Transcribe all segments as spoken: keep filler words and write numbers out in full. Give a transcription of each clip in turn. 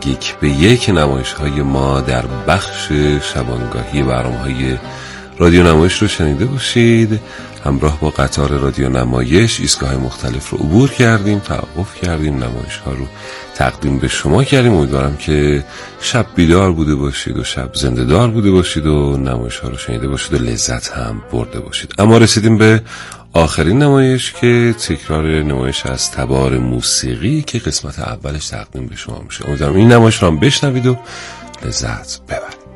یک به یک نمایش های ما در بخش شبانگاهی برنامه های رادیو نمایش رو شنیده باشید. همراه با قطار رادیو نمایش ایستگاه مختلف رو عبور کردیم، توقف کردیم، نمایش ها رو تقدیم به شما کردیم. امیدوارم که شب بیدار بوده باشید و شب زنده دار بوده باشید و نمایش ها رو شنیده باشید و لذت هم برده باشید. اما رسیدیم به آخرین نمایش که تکرار نمایش از تبار موسیقی که قسمت اولش تقدیم به شما میشه. امیدوارم این نمایش رو هم بشنوید و لذت ببرید.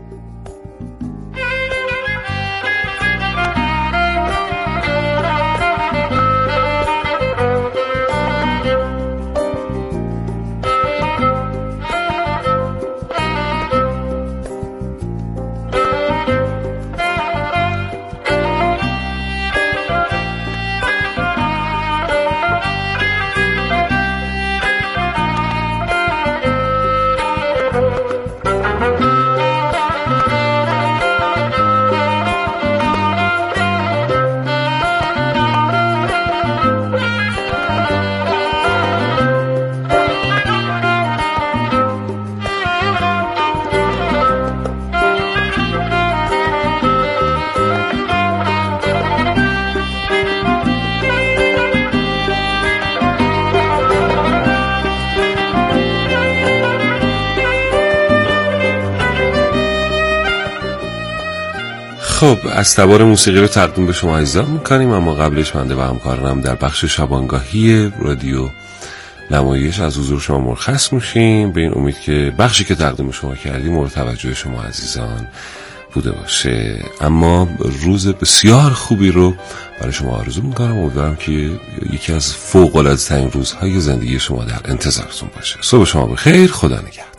خب از تبار موسیقی رو تقدیم به شما عزیزان میکنیم، اما قبلش بنده و همکارانم در بخش شبانگاهی رادیو نمایش از حضور شما مرخص میشیم، به این امید که بخشی که تقدیم شما کردیم مورد توجه شما عزیزان بوده باشه. اما روز بسیار خوبی رو برای شما آرزو میکنم. امیدوارم که یکی از فوق العاده ترین روزهای زندگی شما در انتظارتون باشه. صبح شما بخیر، خدا نگهدار.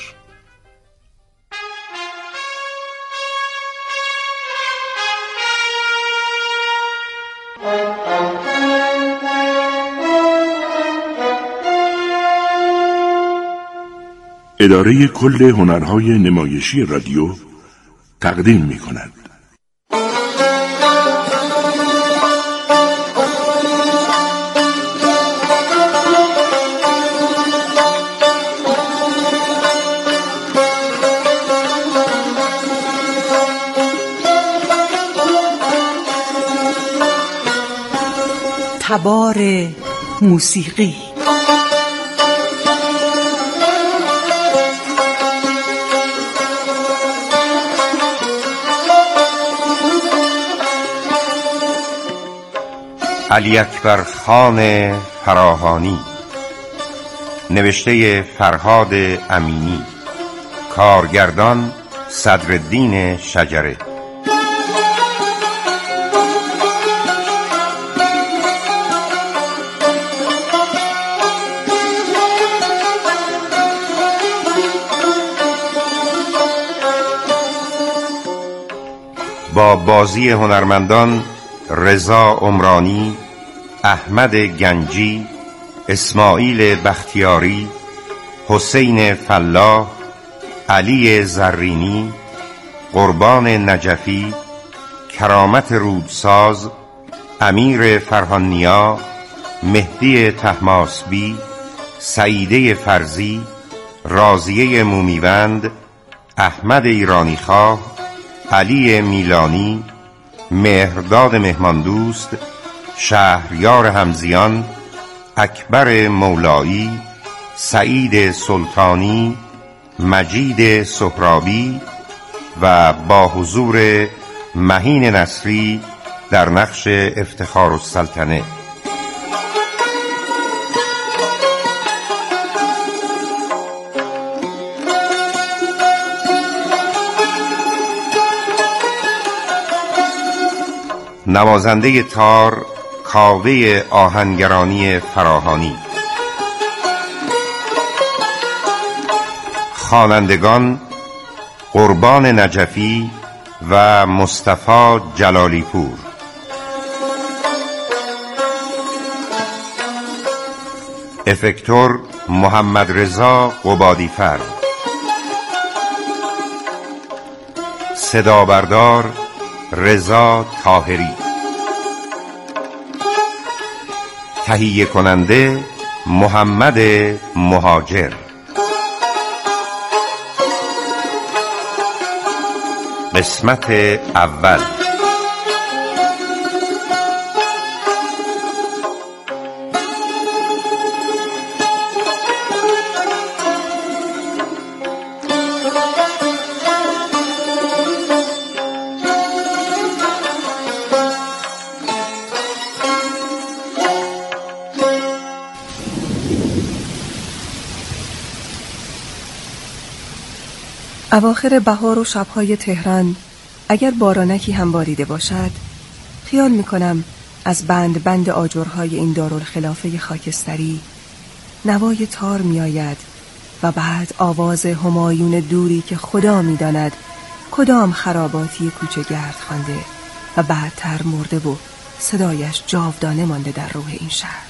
اداره کل هنرهای نمایشی رادیو تقدیم می کند. تبار موسیقی. علی اکبر خان فراهانی، نوشته فرهاد امینی، کارگردان صدرالدین شجره. با بازی هنرمندان رضا عمرانی، احمد گنجی، اسماعیل بختیاری، حسین فلاح، علی زرینی، قربان نجفی، کرامت رودساز، امیر فرهانیا، مهدی طهماسبی، سعیده فرزی، راضیه مومیوند، احمد ایرانیخواه، علی میلانی، مهرداد مهماندوست، شهریار همزیان، اکبر مولایی، سعید سلطانی، مجید سهرابی و با حضور مهین نصری در نقش افتخار السلطنه. نوازنده تار کاوه آهنگرانی فراهانی. خوانندگان قربان نجفی و مصطفی جلالی پور. افکتور محمد رضا قبادیفر. صدابردار رضا طاهری. تهیه کننده محمد مهاجر. قسمت اول. اواخر بهار و شبهای تهران اگر بارانکی هم باریده باشد، خیال میکنم از بند بند آجرهای این دارالخلافه خاکستری نوای تار میآید و بعد آواز همایون دوری که خدا میداند کدام خراباتی کوچه گرد خوانده و بعدتر مرده و صدایش جاودانه مانده در روح این شهر.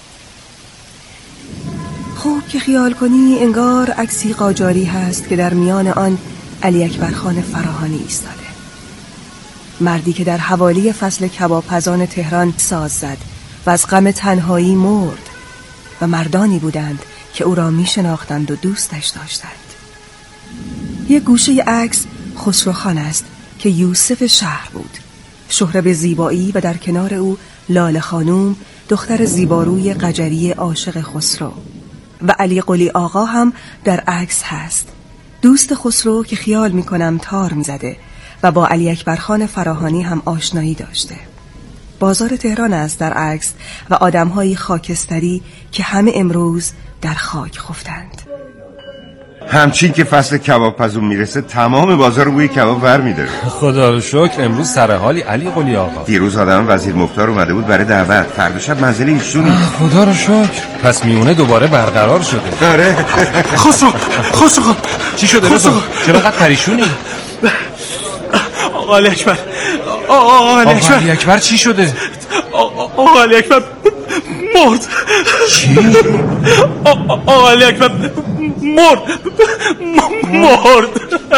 خوب که خیال کنی انگار عکسی قاجاری هست که در میان آن علی اکبر خان فراهانی ایستاده، مردی که در حوالی فصل کبابپزان تهران ساز زد و از غم تنهایی مرد و مردانی بودند که او را می شناختند و دوستش داشتند. یک گوشه عکس خسرو خان است که یوسف شهر بود، شهره به زیبایی، و در کنار او لاله خانوم دختر زیباروی قجری عاشق خسرو، و علی قلی آقا هم در عکس هست، دوست خسرو که خیال میکنم تار میزده و با علی اکبر خان فراهانی هم آشنایی داشته. بازار تهران است در عکس و آدمهایی خاکستری که همه امروز در خاک خفتند. همچین که فصل کباب پزون میرسه تمام بازار رو بوی کباب ور میداره. خدا رو شکر امروز سر حالی علی قلی آقا. دیروز آدم وزیر مختار اومده بود برای دعوت، فردا شب منزل ایشونه. خدا رو شکر پس میونه دوباره برقرار شده. آره. خسرو خسرو خان چی شده رضا؟ چرا انقدر پریشونی؟ آقا علی اکبر آقا علی اکبر آقا علی اکبر چی شده؟ آقا علی اکبر مرد. چی؟ آقا علی اکبر مرد مرد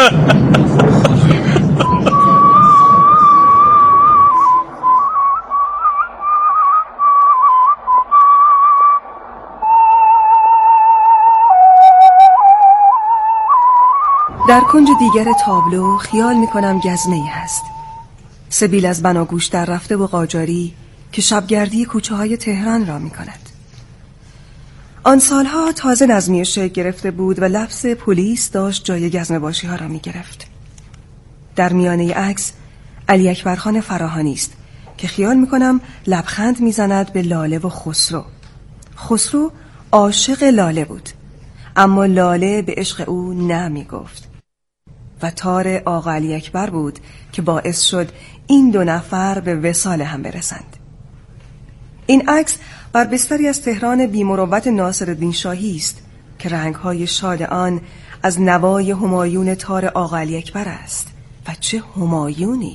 در کنج دیگر تابلو خیال میکنم گزمه‌ای هست، سبیل از بناگوش در رفته و قاجاری که شبگردی کوچه های تهران را میکند. آن سالها تازه نظمیه شکل گرفته بود و لفظ پلیس داشت جای گزمه باشی ها را میگرفت. در میانه عکس علی اکبر خان فراهانی است که خیال میکنم لبخند میزند به لاله و خسرو. خسرو عاشق لاله بود، اما لاله به عشق او نه میگفت و تار آقا علی اکبر بود که باعث شد این دو نفر به وصال هم برسند. این عکس بر بستری از تهران بی‌مروت ناصرالدین شاهی است که رنگ‌های شاد آن از نوای همایون تار آقا علی اکبر است و چه همایونی!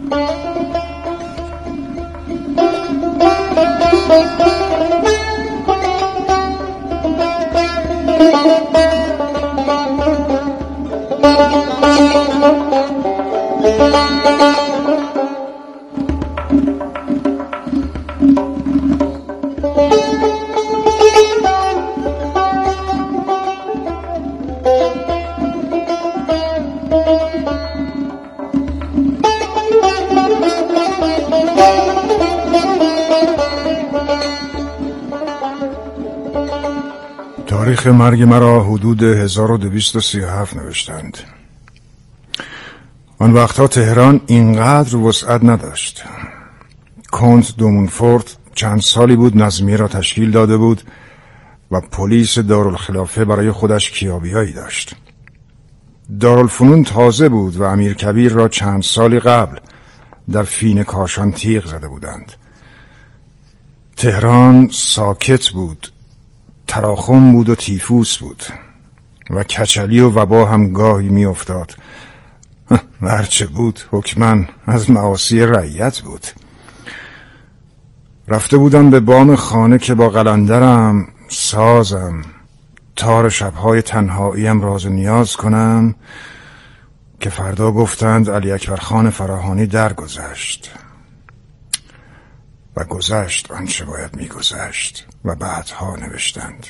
تاریخ مرگ مرا حدود هزار و دویست و سی و هفت نوشتند. آن وقتها تهران اینقدر وسعت نداشت. کنت دومونفورت چند سالی بود نظمیه را تشکیل داده بود و پلیس دارالخلافه برای خودش کیابیایی داشت. دارالفنون تازه بود و امیر کبیر را چند سالی قبل در فین کاشان تیغ زده بودند. تهران ساکت بود، تراخم بود و تیفوس بود و کچلی و وبا هم گاهی می افتاد. هرچه بود حکماً از معاصی رعیت بود. رفته بودم به بام خانه که با قلندرم، سازم، تار شبهای تنهاییم راز و نیاز کنم که فردا گفتند علی اکبر خان فراهانی درگذشت و گذشت آنچه باید میگذشت و بعدها نوشتند.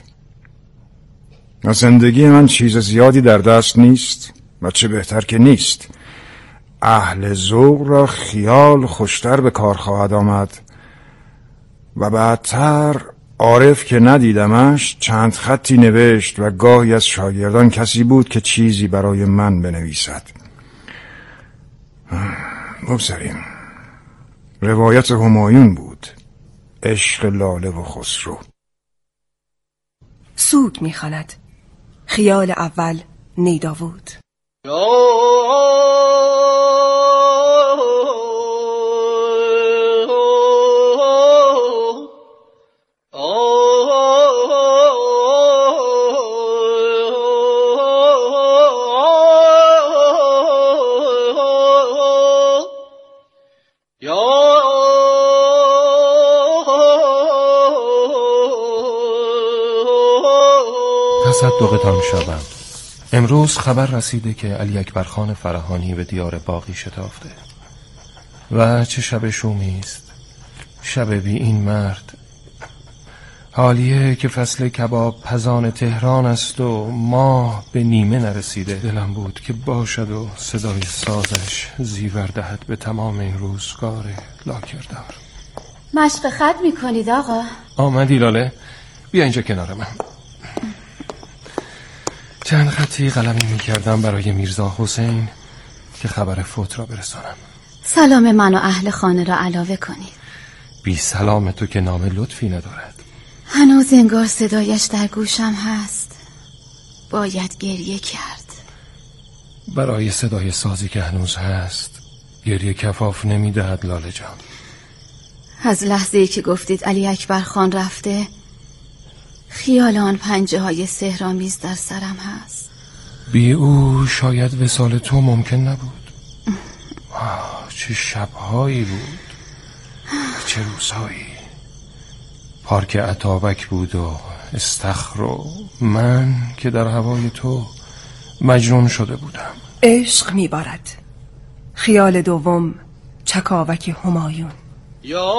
از زندگی من چیز زیادی در دست نیست و چه بهتر که نیست، اهل ذوق را خیال خوشتر به کار خواهد آمد و بعدتر عارف که ندیدمش چند خطی نوشت و گاهی از شاگردان کسی بود که چیزی برای من بنویسد. بگذاریم. روایت همایون بود، عشق لاله و خسرو. سوگ می‌خواند. خیال اول نیداود. تصدقتان شوم. امروز خبر رسیده که علی اکبر خان فراهانی به دیار باغی شتافته و چه شب شومی است، شب بی این مرد. حالیه که فصل کباب پزان تهران است و ماه به نیمه نرسیده. دلم بود که باشد و صدای سازش زیور دهد به تمام این روزگار لاکردار. مشق خط میکنید آقا؟ آمدی لاله؟ بیا اینجا کنار من. چند خطی قلمی میکردم برای میرزا حسین که خبر فوت را برسانم. سلام من و اهل خانه را علاوه کنید. بی سلام تو که نام لطفی ندارد. هنوز انگار صدایش در گوشم هست. باید گریه کرد. برای صدای سازی که هنوز هست گریه کفاف نمیدهد لاله جان. از لحظه‌ای که گفتید علی اکبر خان رفته، خیال آن پنجه های سحرآمیز در سرم هست. بی او شاید وصال تو ممکن نبود. آه چه شبهایی بود، چه روزهایی. پارک عطابک بود و استخر و من که در هوای تو مجنون شده بودم. عشق میبارد. خیال دوم چکاوک همایون. یا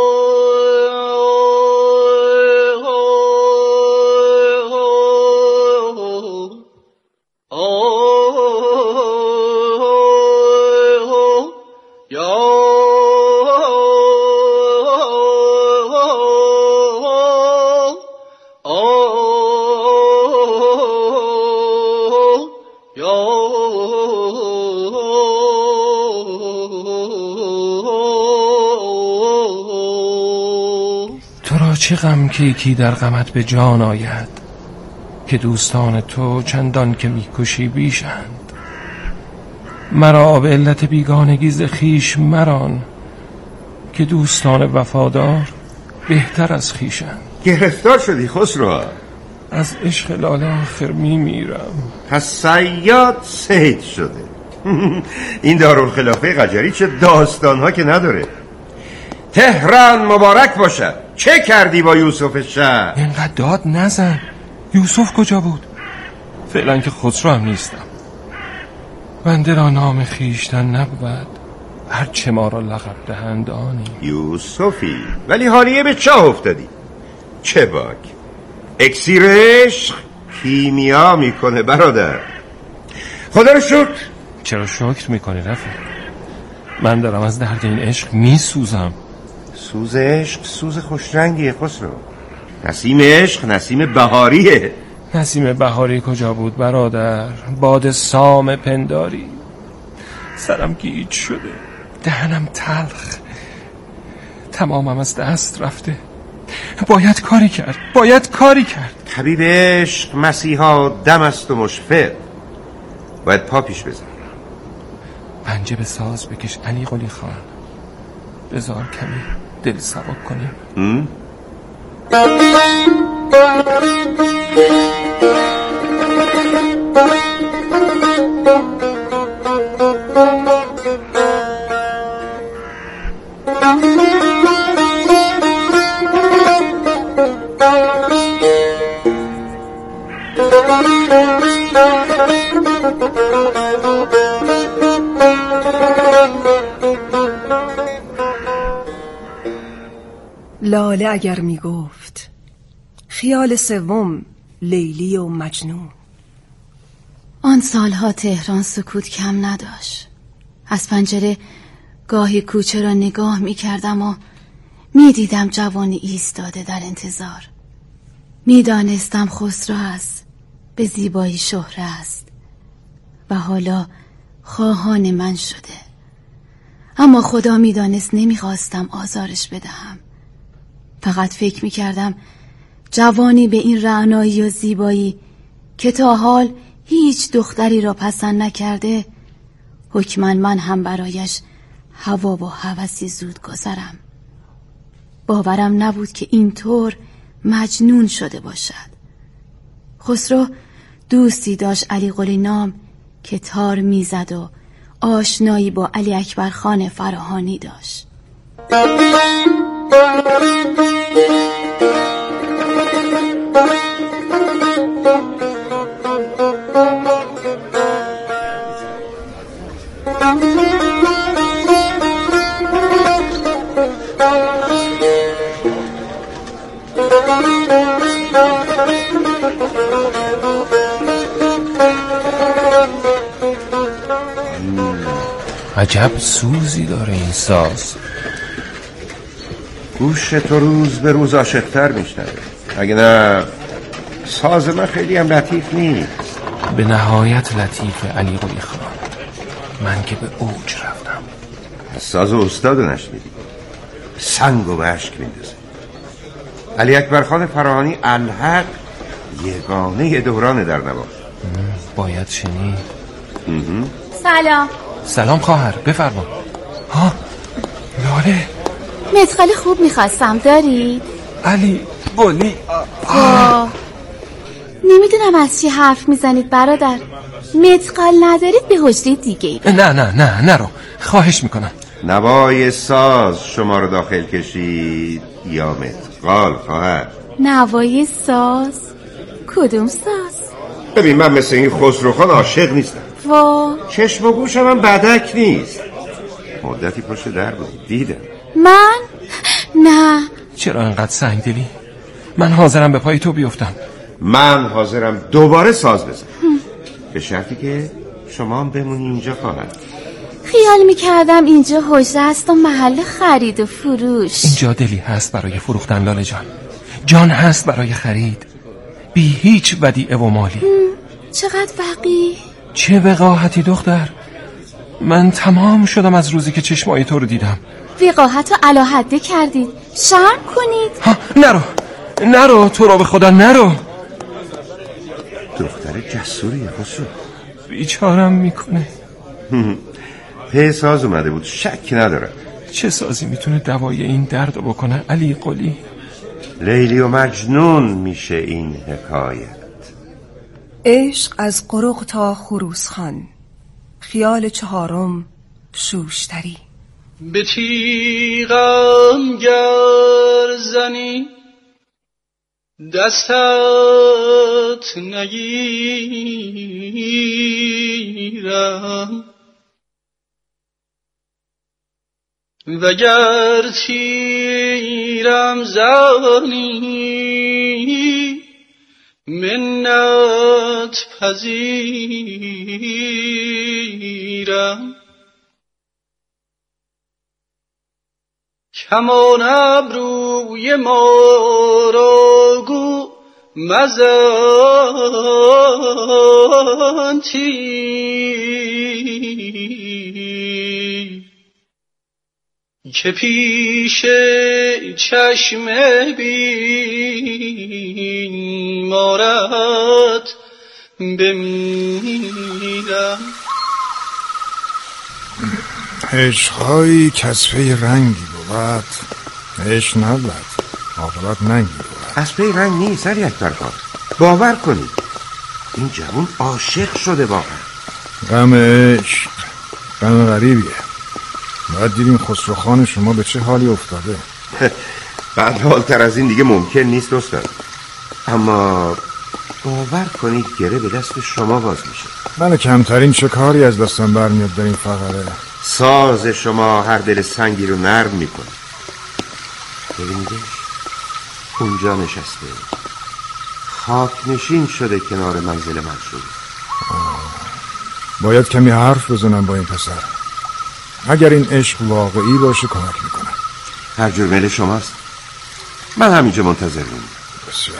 چه غم که یکی در غمت به جان آید، که دوستان تو چندان که میکشی بیشند. مرا به علت بیگانگی ز خویش مران، که دوستان وفادار بهتر از خویشند. گرفتار شدی خسرو؟ از عشق لاله آخر میمیرم. پس صیاد صید شده. این دارالخلافه قجری چه داستانها که نداره. تهران مبارک باشد. چه کردی با یوسف شهر؟ اینقدر داد نزن. یوسف کجا بود؟ فعلا که خسرو هم نیستم. بنده را نام خیشتن نبود، هرچه ما را لقب دهند آنی. یوسفی ولی حالیه به چاه افتادی. چه باک اکسیر عشق کیمیا میکنه برادر. خدا رو شکر. چرا شکر میکنی رفیق؟ من دارم از درد این عشق میسوزم. سوز عشق سوز خوشرنگیه خسرو. نسیم عشق نسیم بهاریه. نسیم بهاری کجا بود برادر؟ باد سام پنداری. سرم گیج شده، دهنم تلخ، تمامم از دست رفته. باید کاری کرد، باید کاری کرد. طبیب عشق مسیحا دم است و مشفق. باید پا پیش بزن. پنجه به ساز بکش علی قلی خان. بذار کمی دل سبک کنیم. لاله اگر می گفت خیال سوم لیلی و مجنون. آن سالها تهران سکوت کم نداشت. از پنجره گاهی کوچه را نگاه می کردم و می دیدم جوانی ایستاده در انتظار. می دانستم خسرو است، به زیبایی شهره است و حالا خواهان من شده. اما خدا می دانست نمی خواستم آزارش بدهم. فقط فکر می کردم جوانی به این رعنایی و زیبایی که تا حال هیچ دختری را پسند نکرده، حکماً من هم برایش هوا و هوسی زود گذرم. باورم نبود که اینطور مجنون شده باشد. خسرو دوستی داشت علی قلی نام که تار میزد و آشنایی با علی اکبر خان فراهانی داشت. عجب سوزی داره این ساز. گوش تو روز به روز عاشق‌تر میشنوه. اگه نه ساز من خیلی هم لطیف نیست. به نهایت لطیف علی قلی خان. من که به اوج رفتم. ساز استاد نشنیدی، سنگ و به اشک میندازه. علی اکبر خان فراهانی الحق یگانه دوران در نوا. باید شنید. سلام. سلام خواهر، بفرما. ها لاله، مدخل خوب میخواستم، داری؟ علی قلی. نمیدونم از چی حرف میزنید برادر. مدخل ندارید به حجره دیگه ای. نه نه نه نرو، خواهش میکنم. نوای ساز شما رو داخل کشید یا مدخل خواهر؟ نوای ساز؟ کدوم ساز؟ ببین من مثل این خسرو خان عاشق نیستم. وا چشم و گوشم هم بدک نیست. مدتی پشت در بود دیدم. من؟ نه. چرا انقدر سنگ دلی؟ من حاضرم به پای تو بیفتم. من حاضرم دوباره ساز بزنم به شرطی که شما هم بمونی اینجا خواهد. خیال میکردم اینجا حجره است و محل خرید و فروش. اینجا دلی هست برای فروختن لاله جان، جان هست برای خرید، بی هیچ ودیعه و مالی. چقدر وقیح. چه وقاحتی دختر. من تمام شدم از روزی که چشمای تو رو دیدم. وقاحت رو علی حده کردید، شرم کنید. ها نرو نرو، تو رو به خدا نرو. دختر جسوری خسرو. بیچارم میکنه. په ساز اومده بود، شک ندارم. چه سازی میتونه دوای این درد رو بکنه علی قلی؟ لیلی و مجنون میشه این حکایت. عشق از قرق تا خروسخان، خیال چهارم شوشتری. به تیغم گر زنی دستت نگیرم، وگر تیرم زنی منت پذیرم. کمان ابروی ما را گو مزن تیر، که پیش چشم بیمارت بمیرم. عشقهایی کسفه رنگی بود، عشق نبود عاقبت ننگی بود. کسفه رنگ نیست علی اکبر خان، باور کنید این جوان عاشق شده واقعا. غم عشق غم غریبیه. باید دیدیم خسرو خان شما به چه حالی افتاده. بعد حالتر از این دیگه ممکن نیست استاد. اما باور کنید گره به دست شما باز میشه. من کمترین چه کاری از دستم برمیاد در این فقره. ساز شما هر دل سنگی رو نرم میکنه. ببینیدش اونجا نشسته، خاک نشین شده کنار منزل من شده. باید کمی حرف بزنم با این پسر. اگر این عشق واقعی باشه کمک میکنم. هر جور میل شماست. من همینجا منتظر میمونم. بسیار.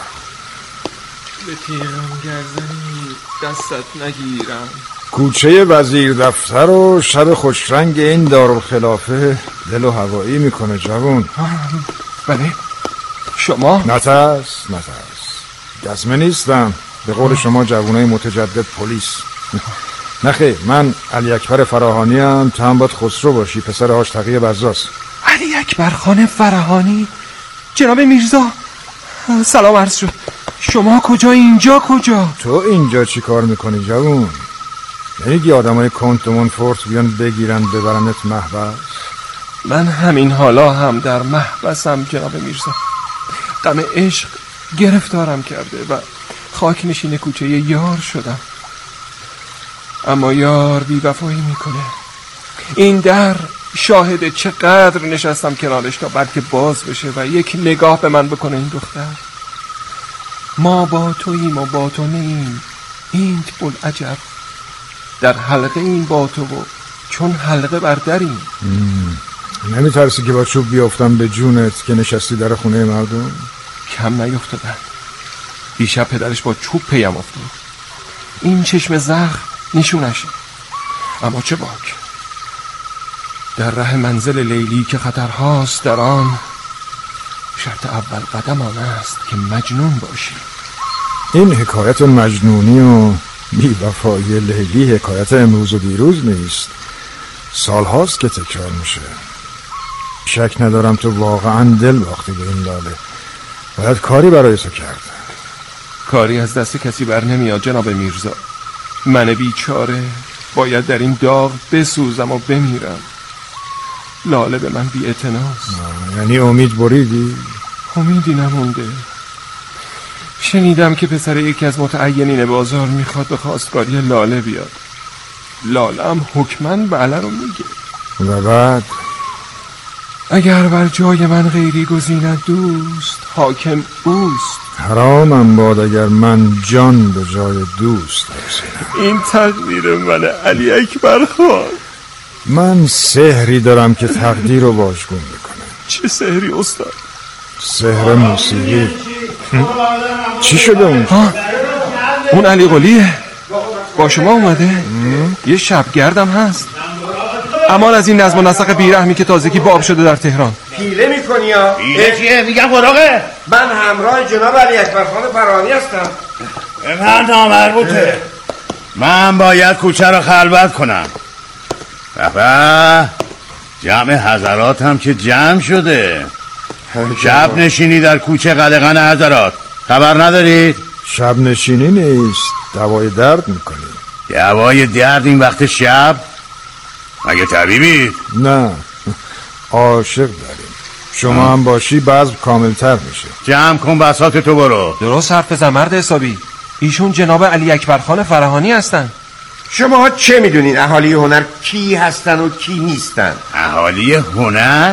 به تیغم گردنی دستت نگیرم. کوچه وزیر دفتر و شب خوشرنگ این دارالخلافه دل و هوایی میکنه جوان. بله شما؟ نترس نترس، گزمه نیستم. به قول شما جوانای متجدد پلیس. نخیر، من علی اکبر فراهانی ام. تو هم باید خسرو باشی، پسر هاش تقی بزاس. علی اکبر خان فراهانی؟ جناب میرزا سلام عرض شد. شما کجا اینجا کجا؟ تو اینجا چی کار میکنی جوان؟ نمیگی آدمای کنت مونفورت بیان بگیرن ببرنت محبس؟ من همین حالا هم در محبسم جناب میرزا. غم عشق گرفتارم کرده و خاک نشین کوچه یار شدم. اما یار بی وفایی میکنه. این در شاهد چقدر نشستم کنارش تا بلکه باز بشه و یک نگاه به من بکنه. این دختر ما با توییم و با تو نیم، اینت بلعجب. در حلقه این با تو و چون حلقه بر دریم. نمی ترسی که با چوب بیافتم به جونت که نشستی در خونه مردم؟ کم نیفتادن. دیشب پدرش با چوب پیم افتاد. این چشم زخم نشونشه. اما چه باک، در ره منزل لیلی که خطرهاست در آن، شرط اول قدم آن است که مجنون باشی. این حکایت مجنونی و بی وفایی لیلی حکایت امروز و دیروز نیست، سال هاست که تکرار میشه. شک ندارم تو واقعا دل باختی به این لاله. باید کاری برای تو کرد. کاری از دست کسی بر نمیاد جناب میرزا. من بیچاره باید در این داغ بسوزم و بمیرم. لاله به من بی اعتناست. یعنی امید بریدی؟ امیدی نمونده. شنیدم که پسر یکی از متعینین بازار میخواد به خواستگاری لاله بیاد. لاله هم حکمن بله رو میگه. و بعد؟ اگر بر جای من غیری گزیند دوست، حاکم اوست. حرامم باد اگر من جان به جای دوست بگذارم. این تقدیر من علی اکبر خان. من سحری دارم که تقدیر رو واژگون میکنه. چه سحری استاد؟ سحر موسیقی. چی شده اون؟ ها؟ اون علی قلیه با شما اومده؟ یه شبگردم هست. امان از این نظم و نسق بیرحمی که تازگی باب شده در تهران. پیله میکنی یا؟ پیله چیه؟ میگم قراغه. من همراه جناب علی اکبر خان فراهانی هستم. من نامربوطه. من باید کوچه رو خلوت کنم. بابا جمع حضرات هم که جمع شده. شب نشینی در کوچه قلقن حضرات، خبر ندارید؟ شب نشینی نیست، دوای درد میکنی. دوای درد این وقت شب؟ مگه طبیبید؟ نه، عاشق داریم. شما آه. هم باشی بعض کاملتر میشه. جمع کن بساط تو برو. درست حرف بزن مرد حسابی. ایشون جناب علی اکبر خان فراهانی هستن. شما چه میدونین اهالی هنر کی هستن و کی نیستن؟ اهالی هنر؟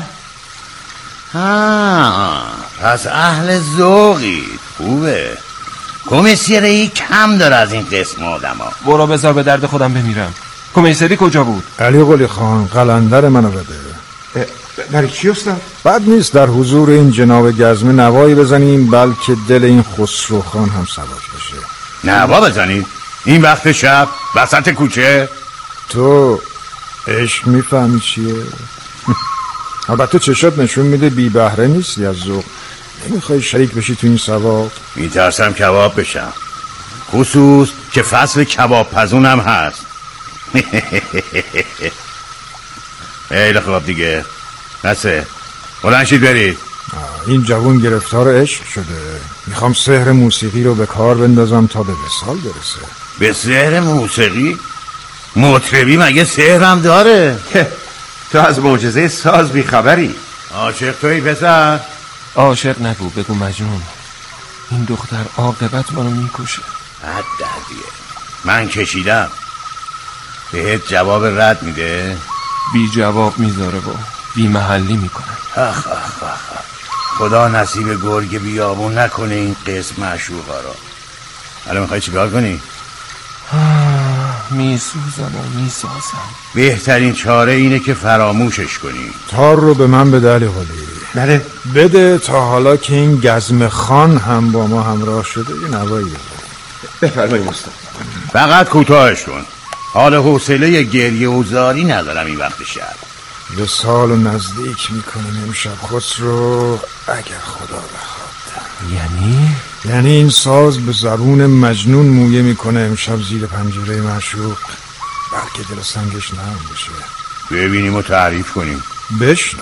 ها، پس اهل ذوقید. خوبه. کمیسیری کم داره از این قسم آدم ها. برو بذار به درد خودم بمیرم. کمیسری کجا بود؟ علی قلی خان قلندر منو بده. برای چی استاد؟ بد نیست در حضور این جناب گزمه نوایی بزنیم، بلکه دل این خسرو خان هم سبک بشه. نوا بزنید؟ این وقت شب وسط کوچه؟ تو عشق میفهمی چیه؟ البته چشات نشون میده بی بهره نیستی از ذوق. نمیخوای شریک بشی تو این ثواب؟ میترسم کباب بشم، خصوص که فصل کباب پزون هم هست. خیلی خوب دیگه. نسه بلند شید برید. این جوان گرفتار عشق شده. میخوام سحر موسیقی رو به کار بندازم تا به وصال برسه. به سحر موسیقی؟ مطربی مگه سحر هم داره؟ تو از معجزه ساز بیخبری. عاشق توی پسر؟ عاشق نگو، بگو مجنون. این دختر عاقبت منو میکشه. حد دردیه. من کشیدم. بهت جواب رد میده؟ بی جواب میذاره با بی محلی میکنه. آخ آخ آخ خدا نصیب گرگ بیابون نکنه این قسم معشوقا را. حالا میخوای چیکار کنی؟ میسوزم و میسازم. بهترین چاره اینه که فراموشش کنی. تار رو به من بده علی قلی. بله بده تا حالا که این گزم خان هم با ما همراه شده یه نوایی بده. بفرمایید استاد. فقط کوتاهش کن. حال حوصله گریه و زاری ندارم این وقت شب. یه سال نزدیک میکنیم امشب خسرو، اگر خدا بخواد. یعنی؟ یعنی این ساز به زبون مجنون مویه میکنه امشب زیر پنجره معشوق، بلکه دل سنگش نرم بشه. ببینیم و تعریف کنیم. بشنو.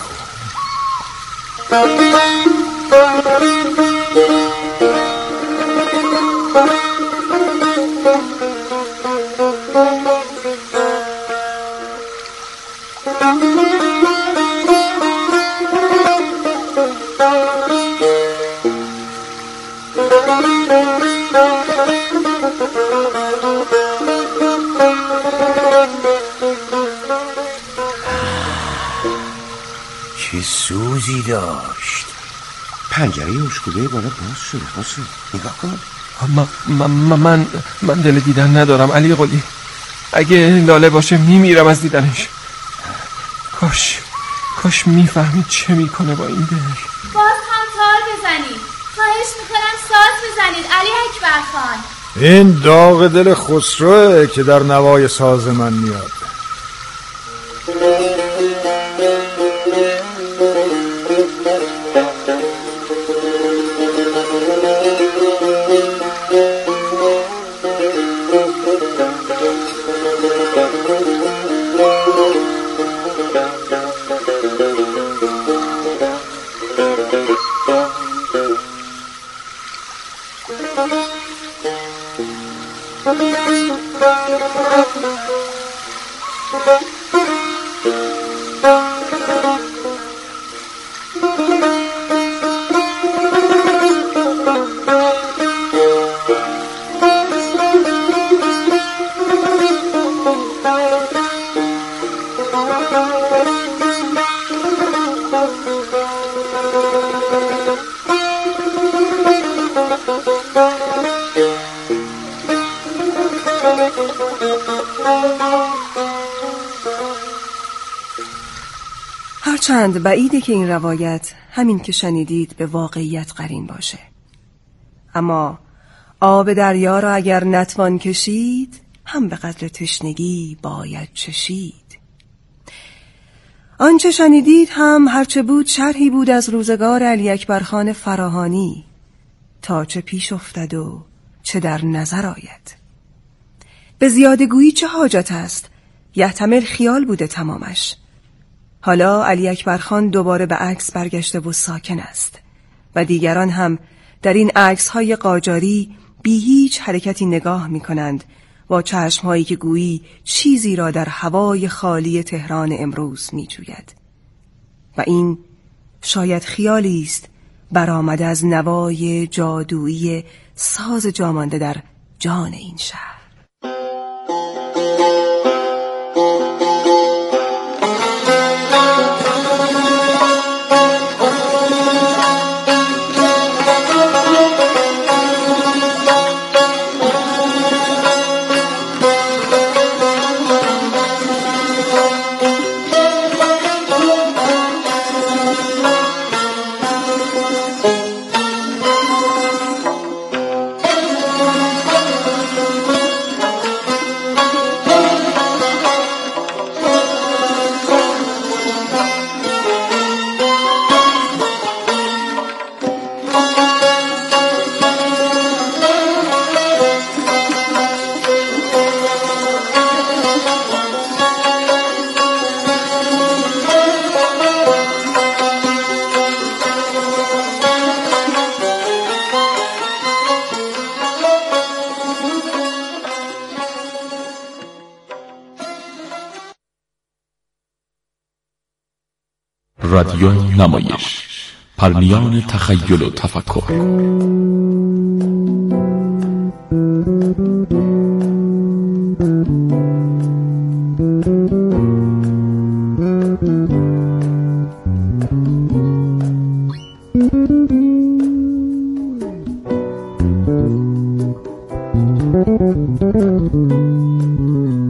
چه سوزی داشت. پنجره اشکوبه بالا باز شده. خسرو نگاه کن. من من من, من دل دیدن ندارم علی قلی. اگه لاله باشه میمیرم از دیدنش. کاش کاش میفهمید چه میکنه با این دل. باز هم تار بزنید. خواهش میکنم ساز بزنید علی اکبر خان. این داغ دل خسروه که در نوای ساز من میاد. هرچند بعیده که این روایت همین که شنیدید به واقعیت قرین باشه، اما آب دریا را اگر نتوان کشید هم به قدر تشنگی باید چشید. آنچه شنیدید هم هرچه بود شرحی بود از روزگار علی اکبر خان فراهانی، تا چه پیش افتد و چه در نظر آید. به زیادگویی چه حاجت است؟ یحتمل خیال بوده تمامش. حالا علی اکبر خان دوباره به عکس برگشته و ساکن است و دیگران هم در این عکس‌های قاجاری بی هیچ حرکتی نگاه می کنند با چشم‌هایی که گویی چیزی را در هوای خالی تهران امروز می جوید. و این شاید خیالی است برآمده از نوای جادویی ساز جامانده در جان این شهر. رادیو نمایش، پرمیان تخیل و تفکر.